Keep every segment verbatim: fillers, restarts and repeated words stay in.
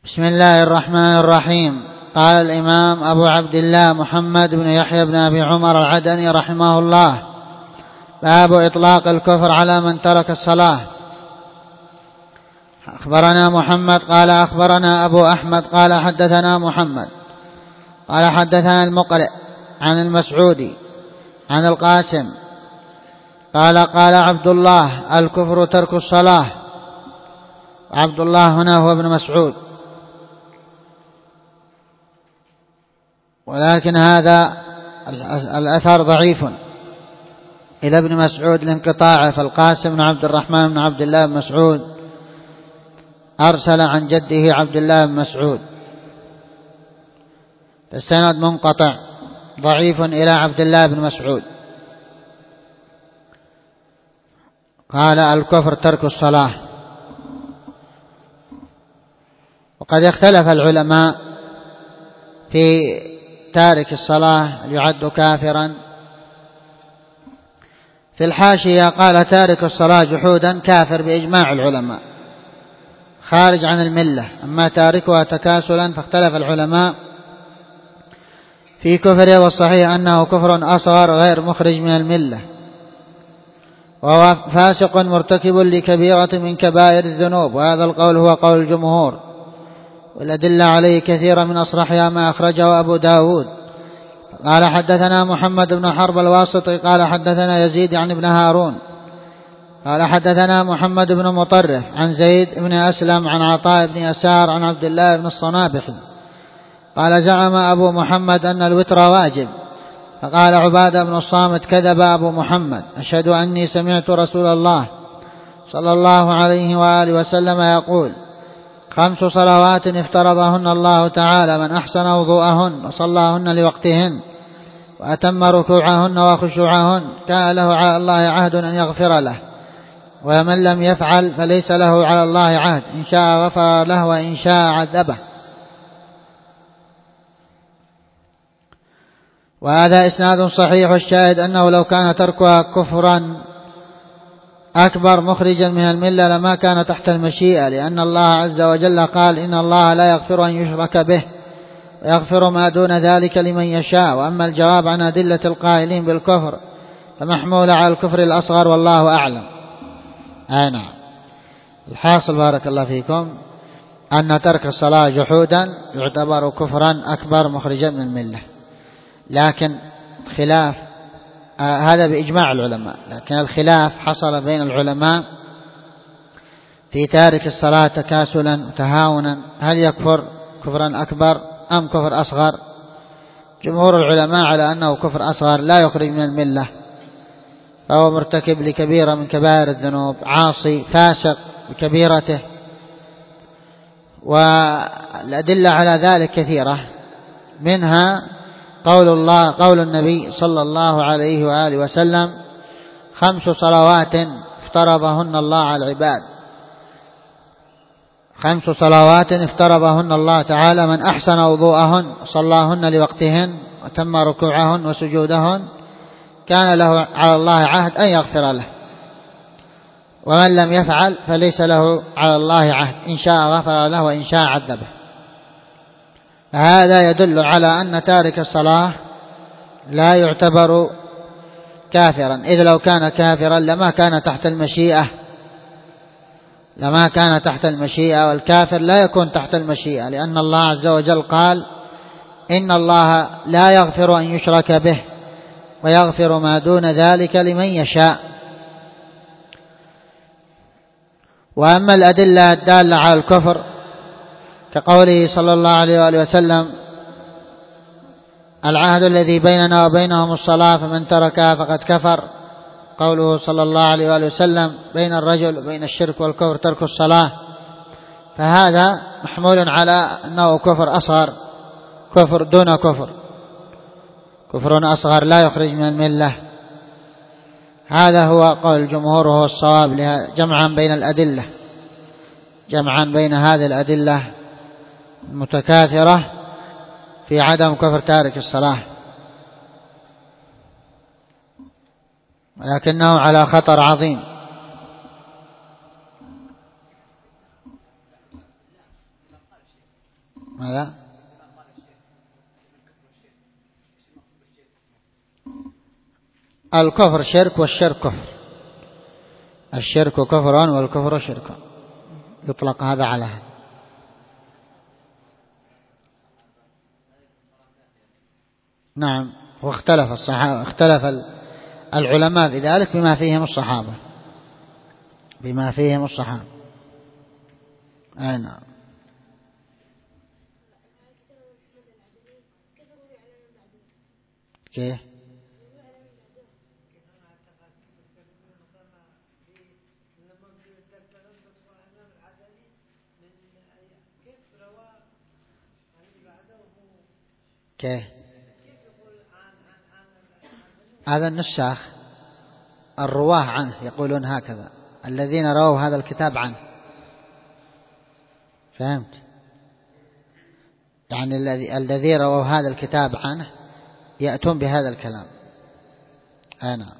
بسم الله الرحمن الرحيم. قال الإمام أبو عبد الله محمد بن يحيى بن أبي عمر العدني رحمه الله: باب إطلاق الكفر على من ترك الصلاة. أخبرنا محمد قال أخبرنا أبو أحمد قال حدثنا محمد قال حدثنا المقرئ عن المسعودي عن القاسم قال قال عبد الله: الكفر ترك الصلاة. عبد الله هنا هو ابن مسعود، ولكن هذا الأثر ضعيف إلى ابن مسعود لانقطاعه، فالقاسم بن عبد الرحمن بن عبد الله بن مسعود أرسل عن جده عبد الله بن مسعود، فالسند منقطع ضعيف إلى عبد الله بن مسعود. قال: الكفر ترك الصلاة. وقد اختلف العلماء في تارك الصلاة يعد كافرا. في الحاشية قال: تارك الصلاة جحودا كافر بإجماع العلماء، خارج عن الملة. أما تاركها تكاسلا فاختلف العلماء في كفره، والصحيح أنه كفر أصغر غير مخرج من الملة، وهو فاسق مرتكب لكبيرة من كبائر الذنوب، وهذا القول هو قول الجمهور، والأدلة عليه كثيرة من أصرحها ما أخرجه أبو داود. قال: حدثنا محمد بن حرب الواسطي قال حدثنا يزيد عن ابن هارون قال حدثنا محمد بن مطرف عن زيد بن أسلم عن عطاء بن يسار عن عبد الله بن الصنابحي قال: زعم أبو محمد أن الوتر واجب، فقال عبادة بن الصامت: كذب أبو محمد، أشهد أني سمعت رسول الله صلى الله عليه وآله وسلم يقول: خمس صلوات افترضهن الله تعالى، من أحسن وضوءهن وصلاهن لوقتهن وأتم ركوعهن وخشوعهن كان له على الله عهد أن يغفر له، ومن لم يفعل فليس له على الله عهد، إن شاء غفر له وإن شاء عذبه. وهذا إسناد صحيح، الشاهد أنه لو كان تركها كفرا أكبر مخرجا من الملة لما كان تحت المشيئة، لأن الله عز وجل قال: إن الله لا يغفر أن يشرك به ويغفر ما دون ذلك لمن يشاء. وأما الجواب عن أدلة القائلين بالكفر فمحمول على الكفر الأصغر، والله أعلم. آه نعم. الحاصل بارك الله فيكم أن ترك الصلاة جحودا يعتبر كفرا أكبر مخرجا من الملة، لكن خلاف آه هذا بإجماع العلماء، لكن الخلاف حصل بين العلماء في تارك الصلاة تكاسلا وتهاونا، هل يكفر كفرا أكبر أم كفر أصغر؟ جمهور العلماء على أنه كفر أصغر لا يخرج من الملة، فهو مرتكب لكبيرة من كبائر الذنوب، عاصي فاسق بكبيرته. والأدلة على ذلك كثيرة، منها قول الله قول النبي صلى الله عليه وآله وسلم: خمس صلوات افترضهن الله على العباد، خمس صلوات افترضهن الله تعالى، من أحسن وضوءهن وصلاهن لوقتهن وتم ركوعهن وسجودهن كان له على الله عهد أن يغفر له، ومن لم يفعل فليس له على الله عهد، إن شاء غفر له وإن شاء عذبه. هذا يدل على أن تارك الصلاة لا يعتبر كافرا، إذ لو كان كافرا لما كان تحت المشيئة لما كان تحت المشيئة والكافر لا يكون تحت المشيئة، لأن الله عز وجل قال: إن الله لا يغفر أن يشرك به ويغفر ما دون ذلك لمن يشاء. وأما الأدلة الدالة على الكفر كقوله صلى الله عليه وآله وسلم: العهد الذي بيننا وبينهم الصلاة فمن تركها فقد كفر، قوله صلى الله عليه وآله وسلم: بين الرجل وبين الشرك والكفر ترك الصلاة، فهذا محمول على أنه كفر أصغر، كفر دون كفر، كفر أصغر لا يخرج من الملة. هذا هو قول الجمهور وهو الصواب، جمعا بين الأدلة جمعا بين هذه الأدلة المتكاثرة في عدم كفر تارك الصلاة، ولكنه على خطر عظيم. ماذا؟ الكفر شرك والشرك كفر. الشرك كفر والكفر شرك، يطلق هذا على هذا. نعم. واختلف الصحابة، اختلف العلماء في ذلك بما فيهم الصحابة، بما فيهم الصحابة. أي نعم. كيف؟ كيف؟ هذا النساخ الرواه عنه يقولون هكذا، الذين رووا هذا الكتاب عنه. فهمت؟ يعني الذي الذي رووا هذا الكتاب عنه يأتون بهذا الكلام. أنا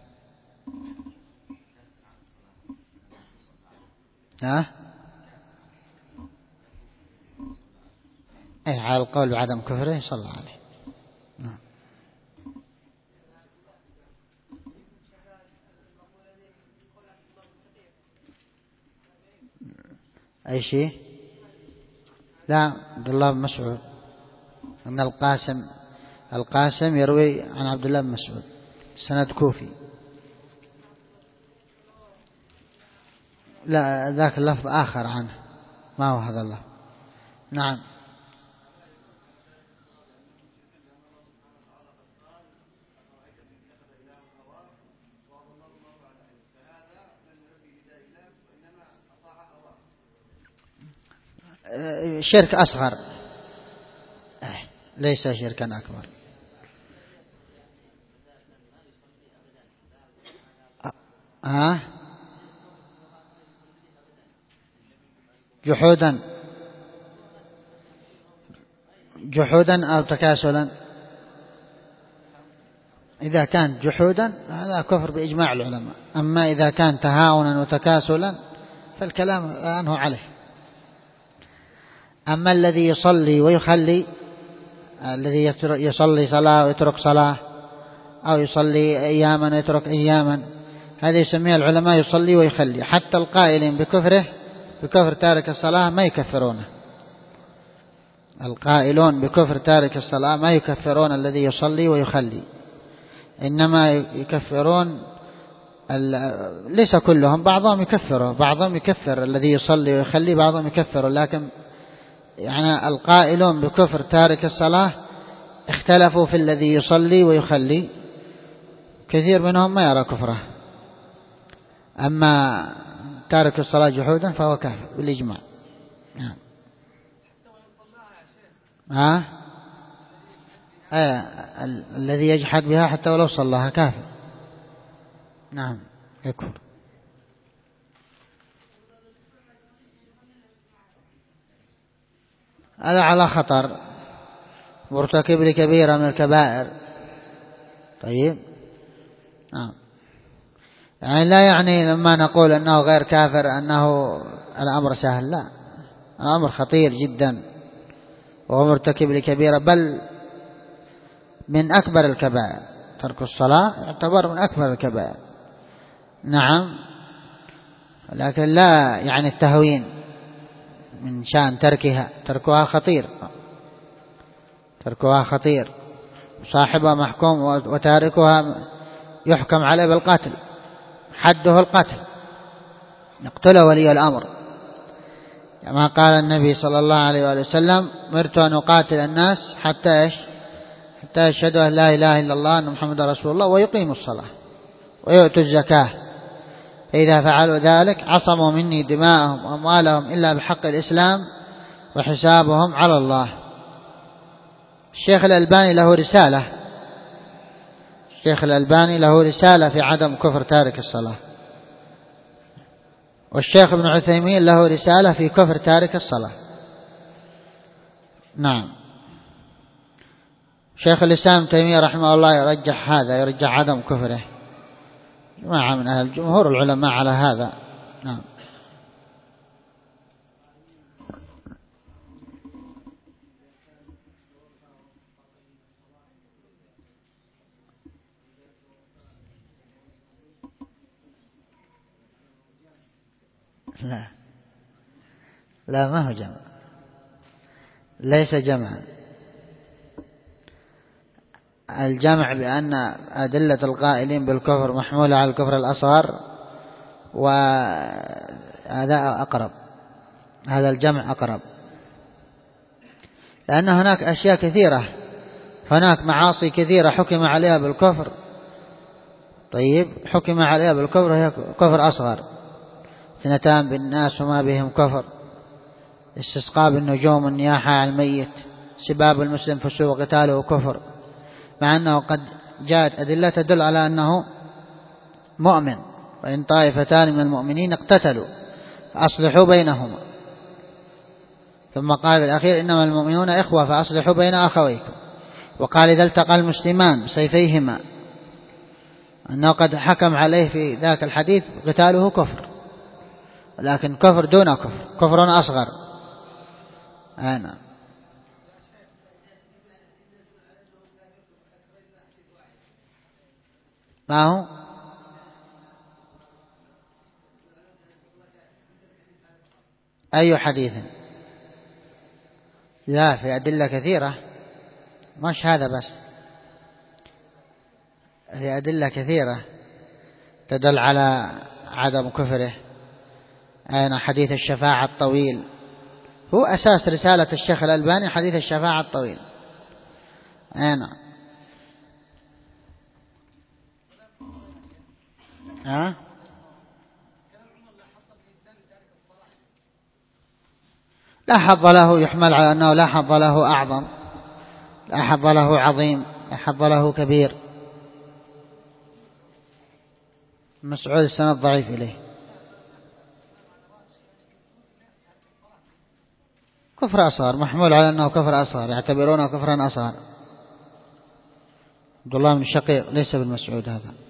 ها أي على القول بعدم كفره صلى الله عليه. نعم. أي شيء؟ لا، عبد الله بن مسعود، أن القاسم القاسم يروي عن عبد الله بن مسعود، سند كوفي. لا، ذاك اللفظ آخر عنه، ما هو هذا اللفظ. نعم. شرك أصغر، ليس شركا أكبر. ها؟ جحودا جحودا أو تكاسلا. إذا كان جحودا هذا كفر بإجماع العلماء، أما إذا كان تهاونا وتكاسلا فالكلام عنه عليه. أما الذي يصلي ويخلي، الذي يصلي صلاة ويترك صلاة، أو يصلي أياما ويترك أياما، هذا يسميه العلماء يصلي ويخلي. حتى القائلين بكفره بكفر تارك الصلاة ما يكفرونه، القائلون بكفر تارك الصلاة ما يكفرون الذي يصلي ويخلي، إنما يكفرون ليس كلهم، بعضهم يكفره، بعضهم يكفر الذي يصلي ويخلي، بعضهم يكفر، لكن يعني القائلون بكفر تارك الصلاة اختلفوا في الذي يصلي ويخلي، كثير منهم ما يرى كفره، أما تارك الصلاة جحودا فهو كافر بالإجماع. نعم. ها؟ آه. الذي يجحد بها حتى ولو صلاها كافر. نعم يكفر. هذا على خطر، مرتكب لكبيرة من الكبائر. طيب. نعم. يعني لا يعني لما نقول أنه غير كافر أنه الأمر سهل، لا، الأمر خطير جدا، وهو مرتكب لكبيرة، بل من أكبر الكبائر. ترك الصلاة يعتبر من أكبر الكبائر. نعم. لكن لا يعني التهوين من شأن تركها، تركها خطير، تركها خطير، صاحبها محكوم، وتاركها يحكم عليه بالقتل، حده القتل، يقتل ولي الأمر، كما قال النبي صلى الله عليه وآله وسلم: مرت أن أقاتل الناس حتى إيش؟ حتى يشهدوا أن لا إله إلا الله أن محمد رسول الله ويقيموا الصلاة ويؤتوا الزكاة، فإذا فعلوا ذلك عصموا مني دماءهم وأموالهم إلا بحق الإسلام وحسابهم على الله. الشيخ الألباني له رسالة الشيخ الألباني له رسالة في عدم كفر تارك الصلاة، والشيخ ابن عثيمين له رسالة في كفر تارك الصلاة. نعم. شيخ الإسلام ابن تيمية رحمه الله يرجح هذا، يرجح عدم كفره، جماعة من أهل جمهور العلماء على هذا. نعم. لا لا ما هو جمع، ليس جمعا. الجمع بأن أدلة القائلين بالكفر محمولة على الكفر الأصغر، وهذا أقرب، هذا الجمع أقرب، لأن هناك أشياء كثيرة، هناك معاصي كثيرة حكم عليها بالكفر، طيب حكم عليها بالكفر هي كفر أصغر، اثنتان بالناس وما بهم كفر، استسقاء بالنجوم والنياحة على الميت، سباب المسلم فسوق قتاله كفر، مع أنه قد جاءت أدلة تدل على أنه مؤمن، وإن طائفتان من المؤمنين اقتتلوا فأصلحوا بينهما، ثم قال في الأخير إنما المؤمنون إخوة فأصلحوا بين أخويكم، وقال إذا التقى المسلمان بسيفيهما، أنه قد حكم عليه في ذاك الحديث قتاله كفر، ولكن كفر دون كفر، كفر أصغر. أنا ما هو أي حديث؟ لا، في أدلة كثيرة، مش هذا بس، في أدلة كثيرة تدل على عدم كفره. أين حديث الشفاعة الطويل، هو أساس رسالة الشيخ الألباني حديث الشفاعة الطويل. أين ها لا حظ له، يحمل على أنه لا حظ له أعظم، لا حظ له عظيم، لا حظ له كبير. مسعود السند ضعيف إليه، كفر أصغر، محمول على أنه كفر أصغر، يعتبرونه كفرا أصغر. عبد الله بن الشقيق ليس بالمسعود هذا.